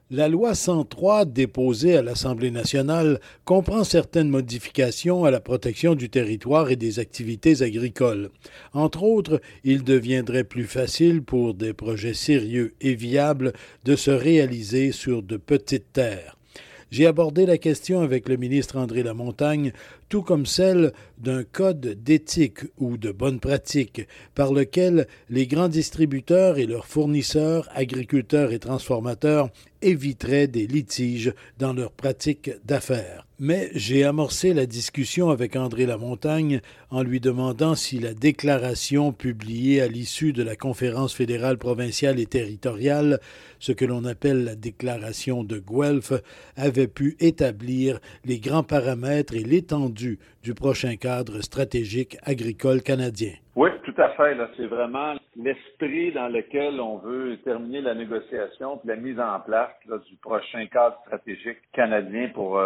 La loi 103 déposée à l'Assemblée nationale comprend certaines modifications à la protection du territoire et des activités agricoles. Entre autres, il deviendrait plus facile pour des projets sérieux et viables de se réaliser sur de petites terres. J'ai abordé la question avec le ministre André Lamontagne, tout comme celle d'un code d'éthique ou de bonne pratique par lequel les grands distributeurs et leurs fournisseurs, agriculteurs et transformateurs éviteraient des litiges dans leurs pratiques d'affaires. Mais j'ai amorcé la discussion avec André Lamontagne en lui demandant si la déclaration publiée à l'issue de la conférence fédérale provinciale et territoriale, ce que l'on appelle la déclaration de Guelph, avait pu établir les grands paramètres et l'étendue du prochain cadre stratégique agricole canadien. Oui, tout à fait. Là, c'est vraiment l'esprit dans lequel on veut terminer la négociation et la mise en place là, du prochain cadre stratégique canadien pour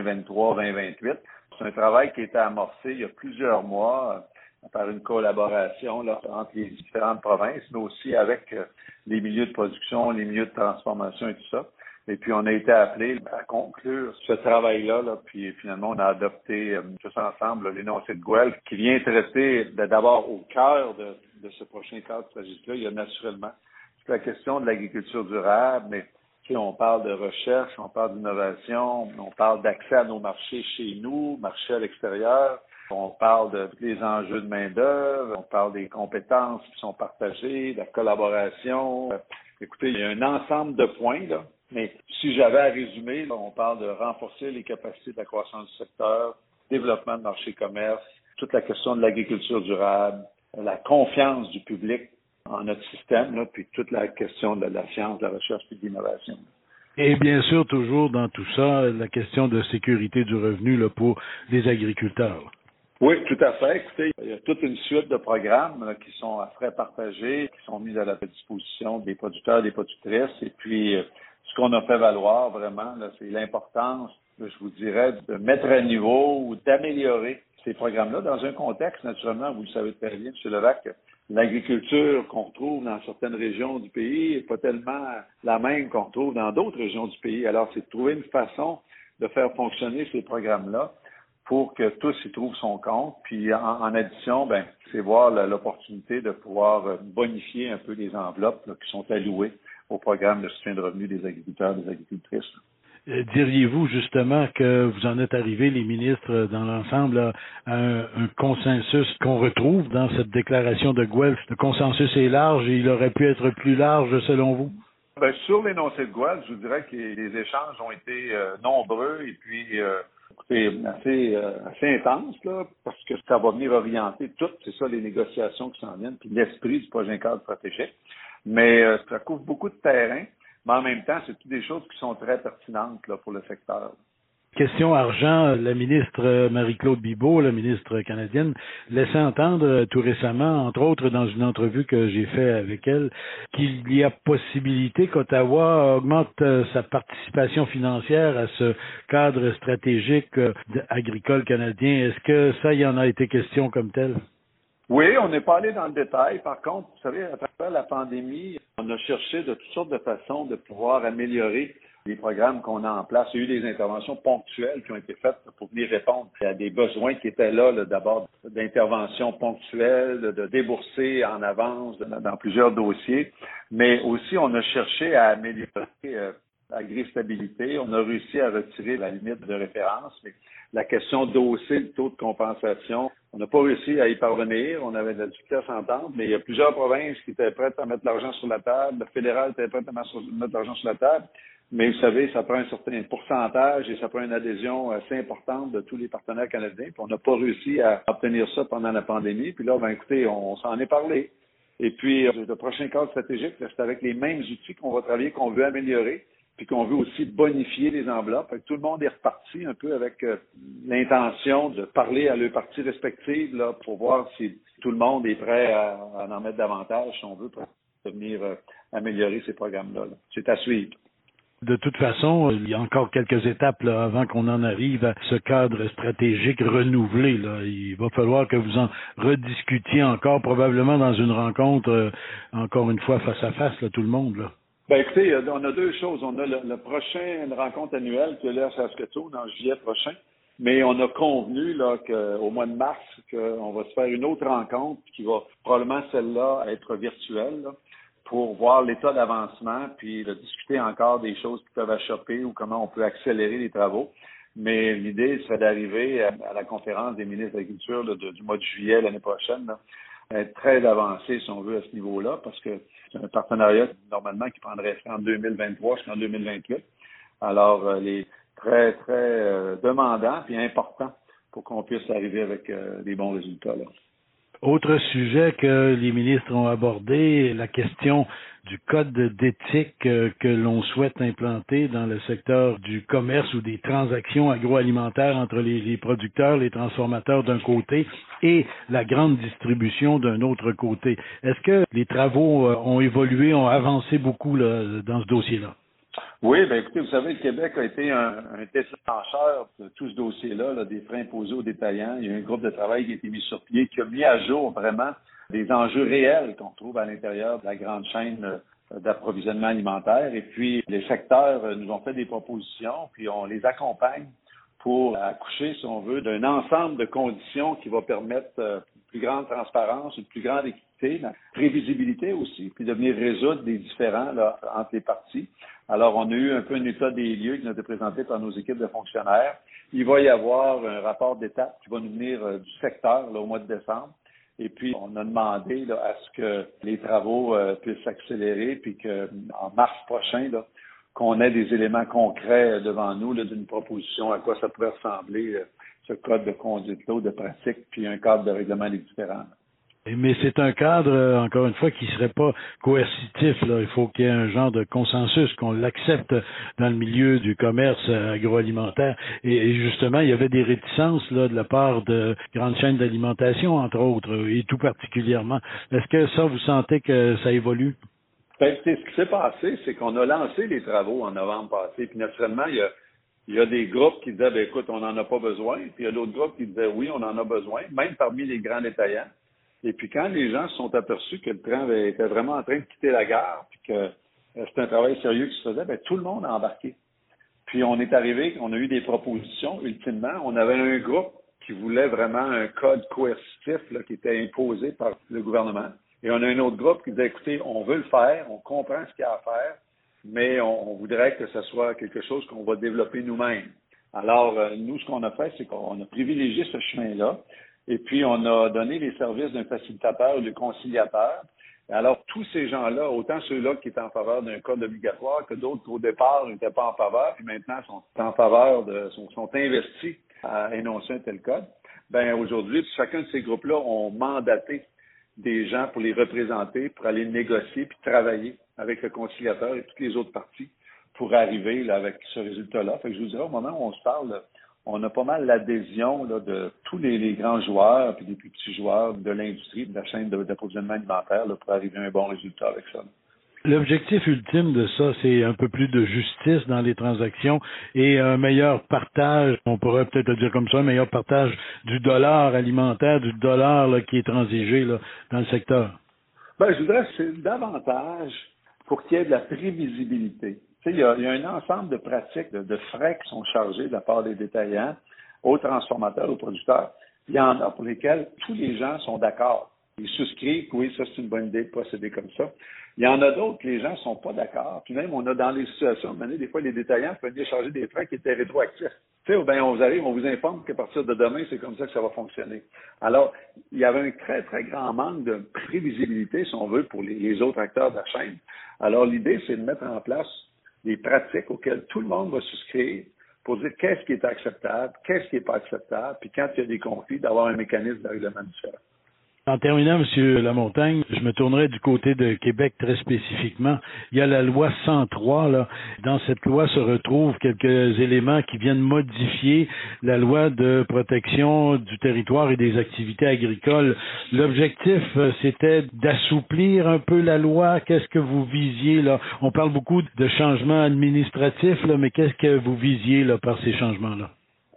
2023-2028. C'est un travail qui a été amorcé il y a plusieurs mois par une collaboration là, entre les différentes provinces, mais aussi avec les milieux de production, les milieux de transformation et tout ça. Et puis, on a été appelés à conclure ce travail-là, là, puis finalement, on a adopté tous ensemble l'énoncé de Guelph qui vient traiter d'abord au cœur de ce prochain cadre stratégique-là. Il y a naturellement toute la question de l'agriculture durable, mais on parle de recherche, on parle d'innovation, on parle d'accès à nos marchés chez nous, marchés à l'extérieur. On parle de tous les enjeux de main-d'œuvre, on parle des compétences qui sont partagées, de la collaboration. Écoutez, il y a un ensemble de points, là. Mais si j'avais à résumer, là, on parle de renforcer les capacités de la croissance du secteur, développement de marché commerce, toute la question de l'agriculture durable, la confiance du public en notre système, là, puis toute la question de la science, de la recherche et de l'innovation. Et bien sûr, toujours dans tout ça, la question de sécurité du revenu là, pour les agriculteurs. Oui, tout à fait. Écoutez, il y a toute une suite de programmes là, qui sont à frais partagés, qui sont mis à la disposition des producteurs et des productrices. Et puis, ce qu'on a fait valoir vraiment, là, c'est l'importance, je vous dirais, de mettre à niveau ou d'améliorer ces programmes-là dans un contexte, naturellement, vous le savez très bien, M. Levac, l'agriculture qu'on retrouve dans certaines régions du pays n'est pas tellement la même qu'on retrouve dans d'autres régions du pays. Alors, c'est de trouver une façon de faire fonctionner ces programmes-là pour que tous y trouvent son compte. Puis en addition, c'est voir l'opportunité de pouvoir bonifier un peu les enveloppes là, qui sont allouées au programme de soutien de revenus des agriculteurs et des agricultrices. Diriez-vous justement que vous en êtes arrivés, les ministres, dans l'ensemble, à un consensus qu'on retrouve dans cette déclaration de Guelph? Le consensus est large et il aurait pu être plus large selon vous? Sur l'énoncé de Guelph, je vous dirais que les échanges ont été nombreux et puis assez intense, là, parce que ça va venir orienter toutes, c'est ça, les négociations qui s'en viennent, puis l'esprit du prochain cadre stratégique. Mais ça couvre beaucoup de terrain, mais en même temps, c'est toutes des choses qui sont très pertinentes là, pour le secteur. Question argent, la ministre Marie-Claude Bibeau, la ministre canadienne, laissait entendre tout récemment, entre autres dans une entrevue que j'ai faite avec elle, qu'il y a possibilité qu'Ottawa augmente sa participation financière à ce cadre stratégique agricole canadien. Est-ce que ça, il y en a été question comme tel? Oui, on n'est pas allé dans le détail. Par contre, vous savez, à travers la pandémie, on a cherché de toutes sortes de façons de pouvoir améliorer les programmes qu'on a en place. Il y a eu des interventions ponctuelles qui ont été faites pour venir répondre à des besoins qui étaient là d'abord d'interventions ponctuelles, de débourser en avance dans plusieurs dossiers. Mais aussi, on a cherché à améliorer l'agri-stabilité. On a réussi à retirer la limite de référence, mais la question d'hausser le taux de compensation, on n'a pas réussi à y parvenir. On avait de la difficulté à s'entendre, mais il y a plusieurs provinces qui étaient prêtes à mettre l'argent sur la table. Le fédéral était prêt à mettre l'argent sur la table. Mais vous savez, ça prend un certain pourcentage et ça prend une adhésion assez importante de tous les partenaires canadiens. Puis on n'a pas réussi à obtenir ça pendant la pandémie. Puis là, écoutez, on s'en est parlé. Et puis, le prochain cadre stratégique, c'est avec les mêmes outils qu'on va travailler, qu'on veut améliorer, puis qu'on veut aussi bonifier les enveloppes. Fait que tout le monde est reparti un peu avec l'intention de parler à leurs parties respectives là, pour voir si tout le monde est prêt à en mettre davantage, si on veut, pour venir améliorer ces programmes-là. Là. C'est à suivre. De toute façon, il y a encore quelques étapes là, avant qu'on en arrive à ce cadre stratégique renouvelé. Là. Il va falloir que vous en rediscutiez encore, probablement dans une rencontre, encore une fois, face à face, là, tout le monde. Là. Ben écoutez, on a deux choses. On a le prochain rencontre annuelle qui est là à Saskatoon en juillet prochain, mais on a convenu là qu'au mois de mars qu'on va se faire une autre rencontre qui va probablement celle-là être virtuelle là, pour voir l'état d'avancement puis discuter encore des choses qui peuvent achoper ou comment on peut accélérer les travaux. Mais l'idée serait d'arriver à la conférence des ministres de l'Agriculture du mois de juillet l'année prochaine, là, être très avancé, si on veut, à ce niveau-là, parce que c'est un partenariat, normalement, qui prendrait fin en 2023 jusqu'en 2028. Alors, il est très, très demandant et important pour qu'on puisse arriver avec des bons résultats, là. Autre sujet que les ministres ont abordé, la question du code d'éthique que l'on souhaite implanter dans le secteur du commerce ou des transactions agroalimentaires entre les producteurs, les transformateurs d'un côté et la grande distribution d'un autre côté. Est-ce que les travaux ont évolué, ont avancé beaucoup là, dans ce dossier-là? Oui, bien écoutez, vous savez, le Québec a été un déclencheur de tout ce dossier-là, là, des freins imposés aux détaillants. Il y a un groupe de travail qui a été mis sur pied, qui a mis à jour vraiment des enjeux réels qu'on trouve à l'intérieur de la grande chaîne d'approvisionnement alimentaire. Et puis, les secteurs nous ont fait des propositions, puis on les accompagne pour accoucher, si on veut, d'un ensemble de conditions qui va permettre une plus grande transparence, une plus grande équité, la prévisibilité aussi, puis de venir résoudre des différends là, entre les parties. Alors, on a eu un peu un état des lieux qui nous a été présenté par nos équipes de fonctionnaires. Il va y avoir un rapport d'étape qui va nous venir du secteur là, au mois de décembre. Et puis, on a demandé là, à ce que les travaux puissent s'accélérer, puis qu'en mars prochain, là, qu'on ait des éléments concrets devant nous là, d'une proposition à quoi ça pourrait ressembler, ce code de conduite-là, de pratique, puis un cadre de règlement des différends. Mais c'est un cadre, encore une fois, qui serait pas coercitif, là. Il faut qu'il y ait un genre de consensus, qu'on l'accepte dans le milieu du commerce agroalimentaire. Et justement, il y avait des réticences là de la part de grandes chaînes d'alimentation, entre autres, et tout particulièrement. Est-ce que ça, vous sentez que ça évolue? Ben, ce qui s'est passé, c'est qu'on a lancé les travaux en novembre passé. Puis naturellement, il y a des groupes qui disaient, ben écoute, on n'en a pas besoin. Puis il y a d'autres groupes qui disaient, oui, on en a besoin, même parmi les grands détaillants. Et puis quand les gens se sont aperçus que le train était vraiment en train de quitter la gare, puis que c'était un travail sérieux qui se faisait, ben tout le monde a embarqué. Puis on est arrivé, on a eu des propositions. Ultimement, on avait un groupe qui voulait vraiment un code coercitif là, qui était imposé par le gouvernement. Et on a un autre groupe qui disait, écoutez, on veut le faire, on comprend ce qu'il y a à faire, mais on voudrait que ce soit quelque chose qu'on va développer nous-mêmes. Alors, nous, ce qu'on a fait, c'est qu'on a privilégié ce chemin-là. Et puis, on a donné les services d'un facilitateur ou d'un conciliateur. Alors, tous ces gens-là, autant ceux-là qui étaient en faveur d'un code obligatoire que d'autres, au départ, n'étaient pas en faveur, puis maintenant sont en faveur sont investis à énoncer un tel code. Ben aujourd'hui, chacun de ces groupes-là ont mandaté des gens pour les représenter, pour aller négocier puis travailler avec le conciliateur et toutes les autres parties pour arriver là, avec ce résultat-là. Fait que je vous dirais, au moment où on se parle, là, on a pas mal l'adhésion là, de tous les grands joueurs puis des plus petits joueurs de l'industrie, de la chaîne d'approvisionnement alimentaire là, pour arriver à un bon résultat avec ça. L'objectif ultime de ça, c'est un peu plus de justice dans les transactions et un meilleur partage, on pourrait peut-être le dire comme ça, un meilleur partage du dollar alimentaire, du dollar là, qui est transigé là, dans le secteur. Ben, je voudrais que c'est davantage pour qu'il y ait de la prévisibilité. Tu sais, il y a un ensemble de pratiques, de frais qui sont chargés de la part des détaillants, aux transformateurs, aux producteurs. Il y en a pour lesquels tous les gens sont d'accord. Ils souscrivent, oui, ça c'est une bonne idée de procéder comme ça. Il y en a d'autres que les gens ne sont pas d'accord. Puis même, on a dans les situations, des fois, les détaillants peuvent venir charger des frais qui étaient rétroactifs. Tu sais, ben, on vous informe qu'à partir de demain, c'est comme ça que ça va fonctionner. Alors, il y avait un très, très grand manque de prévisibilité, si on veut, pour les autres acteurs de la chaîne. Alors, l'idée, c'est de mettre en place des pratiques auxquelles tout le monde va souscrire pour dire qu'est-ce qui est acceptable, qu'est-ce qui n'est pas acceptable, puis quand il y a des conflits, d'avoir un mécanisme de règlement différent. En terminant, M. Lamontagne, je me tournerai du côté de Québec très spécifiquement. Il y a la loi 103, là. Dans cette loi se retrouvent quelques éléments qui viennent modifier la loi de protection du territoire et des activités agricoles. L'objectif, c'était d'assouplir un peu la loi. Qu'est-ce que vous visiez, là? On parle beaucoup de changements administratifs, là, mais qu'est-ce que vous visiez, là, par ces changements-là?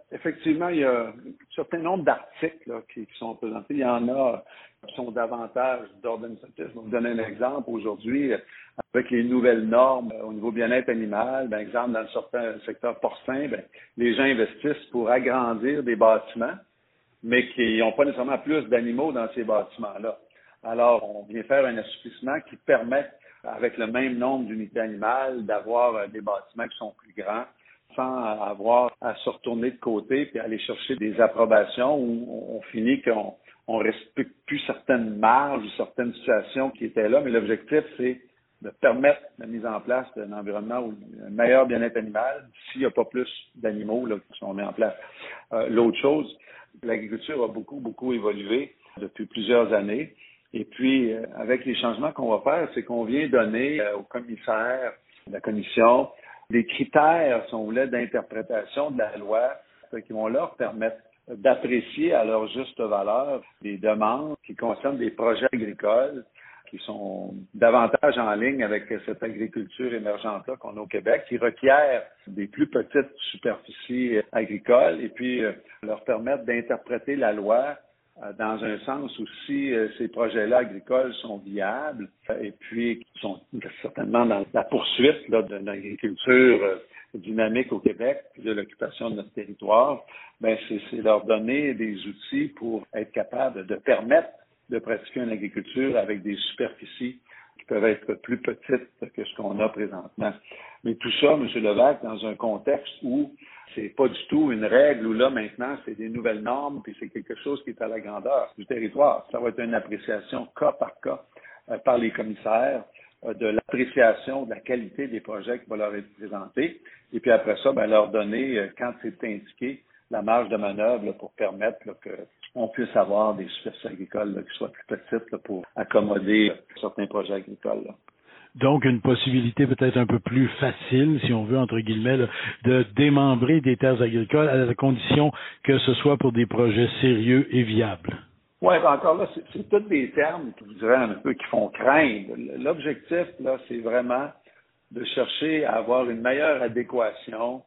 Effectivement, il y a un certain nombre d'articles là, qui sont présentés. Il y en a qui sont davantage d'ordre administratif. Je vais vous donner un exemple. Aujourd'hui, avec les nouvelles normes au niveau bien-être animal, par exemple, dans le certain secteur porcin, les gens investissent pour agrandir des bâtiments, mais qui n'ont pas nécessairement plus d'animaux dans ces bâtiments-là. Alors, on vient faire un assouplissement qui permet, avec le même nombre d'unités animales, d'avoir des bâtiments qui sont plus grands, sans avoir à se retourner de côté puis aller chercher des approbations où on finit qu'on ne respecte plus certaines marges ou certaines situations qui étaient là. Mais l'objectif, c'est de permettre la mise en place d'un environnement où un meilleur bien-être animal s'il n'y a pas plus d'animaux là, qui sont mis en place. L'autre chose, l'agriculture a beaucoup évolué depuis plusieurs années. Et puis, avec les changements qu'on va faire, c'est qu'on vient donner aux commissaires de la commission des critères, si on voulait, d'interprétation de la loi qui vont leur permettre d'apprécier à leur juste valeur des demandes qui concernent des projets agricoles qui sont davantage en ligne avec cette agriculture émergente-là qu'on a au Québec, qui requiert des plus petites superficies agricoles et puis leur permettre d'interpréter la loi dans un sens où si ces projets-là agricoles sont viables et puis qui sont certainement dans la poursuite là, d'une agriculture dynamique au Québec, puis de l'occupation de notre territoire, c'est leur donner des outils pour être capable de permettre de pratiquer une agriculture avec des superficies qui peuvent être plus petites que ce qu'on a présentement. Mais tout ça, M. Levac, dans un contexte où c'est pas du tout une règle où là, maintenant, c'est des nouvelles normes, puis c'est quelque chose qui est à la grandeur du territoire. Ça va être une appréciation cas par cas par les commissaires de l'appréciation de la qualité des projets qui vont leur être présentés. Et puis après ça, leur donner, quand c'est indiqué, la marge de manœuvre là, pour permettre là, qu'on puisse avoir des superficies agricoles là, qui soient plus petites là, pour accommoder certains projets agricoles. Là. Donc, une possibilité peut-être un peu plus facile, si on veut, entre guillemets, là, de démembrer des terres agricoles à la condition que ce soit pour des projets sérieux et viables. Oui, encore là, c'est tous des termes, je dirais, un peu qui font craindre. L'objectif, là, c'est vraiment de chercher à avoir une meilleure adéquation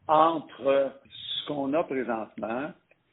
entre ce qu'on a présentement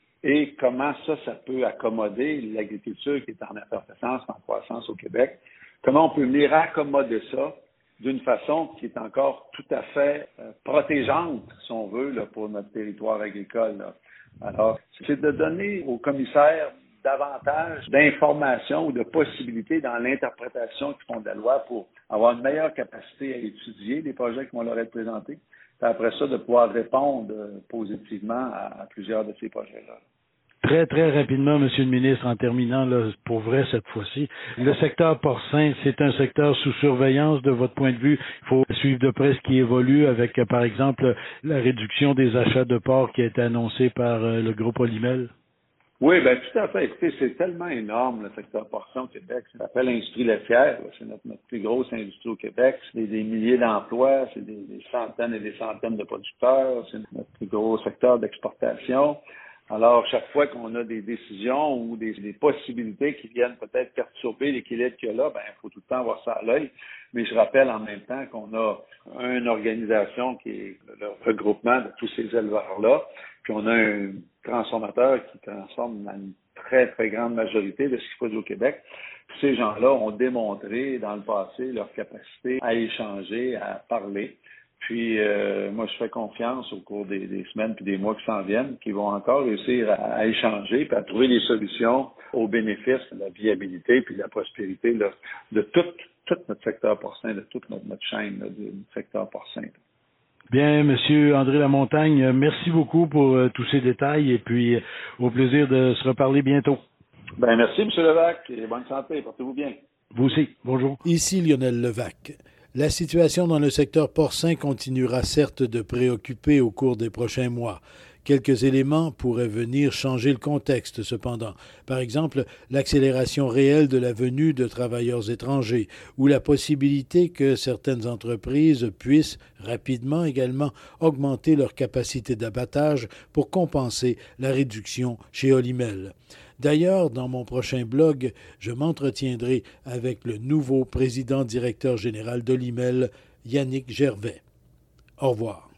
et comment ça peut accommoder l'agriculture qui est en effervescence, en croissance au Québec. Comment on peut venir accommoder ça d'une façon qui est encore tout à fait protégeante, si on veut, là, pour notre territoire agricole. Là. Alors, c'est de donner aux commissaires davantage d'informations ou de possibilités dans l'interprétation qu'ils font de la loi pour avoir une meilleure capacité à étudier les projets qui vont leur être présentés. Et après ça, de pouvoir répondre positivement à plusieurs de ces projets-là. Très, très rapidement, Monsieur le ministre, en terminant, là, pour vrai cette fois-ci, le secteur porcin, c'est un secteur sous surveillance de votre point de vue. Il faut suivre de près ce qui évolue avec, par exemple, la réduction des achats de porc qui a été annoncée par le groupe Olimel. Oui, tout à fait. Écoutez, c'est tellement énorme, le secteur porcin au Québec. Ça s'appelle l'industrie laitière. C'est notre plus grosse industrie au Québec. C'est des milliers d'emplois, c'est des centaines et des centaines de producteurs. C'est notre plus gros secteur d'exportation. Alors, chaque fois qu'on a des décisions ou des possibilités qui viennent peut-être perturber l'équilibre qu'il y a là, il faut tout le temps avoir ça à l'œil. Mais je rappelle en même temps qu'on a une organisation qui est le regroupement de tous ces éleveurs-là, puis on a un transformateur qui transforme dans une très, très grande majorité de ce qui se produit au Québec. Puis ces gens-là ont démontré dans le passé leur capacité à échanger, à parler. Puis, moi, je fais confiance au cours des semaines puis des mois qui s'en viennent, qu'ils vont encore réussir à échanger puis à trouver des solutions au bénéfice de la viabilité puis de la prospérité là, de tout notre secteur porcin, de toute notre chaîne là, du secteur porcin. Bien, Monsieur André Lamontagne, merci beaucoup pour tous ces détails et puis au plaisir de se reparler bientôt. Merci, M. Levac, et bonne santé. Portez-vous bien. Vous aussi. Bonjour. Ici Lionel Levac. La situation dans le secteur porcin continuera certes de préoccuper au cours des prochains mois. Quelques éléments pourraient venir changer le contexte, cependant. Par exemple, l'accélération réelle de la venue de travailleurs étrangers ou la possibilité que certaines entreprises puissent rapidement également augmenter leur capacité d'abattage pour compenser la réduction chez Olimel. D'ailleurs, dans mon prochain blog, je m'entretiendrai avec le nouveau président-directeur général d'Olimel, Yannick Gervais. Au revoir.